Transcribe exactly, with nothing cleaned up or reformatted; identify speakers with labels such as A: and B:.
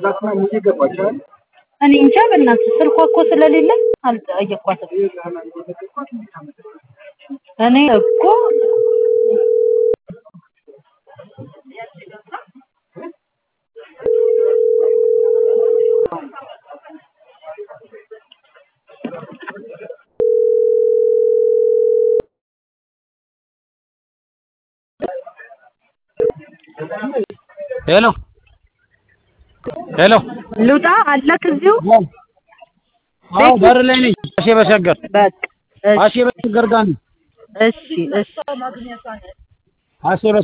A: እኔ እንጃ በእናትህ ስልኳ እኮ ስለሌለ አልጠየኳትም። እኔ እኮ
B: ሄሎ ሄሎ
A: ልውጣ አለክ እዚሁ?
B: አዎ በር ላይ ነኝ። አሼ በሸገር
A: በቃ
B: አሼ በሸገር ጋር ነኝ።
A: እሺ እሺ
B: አሼ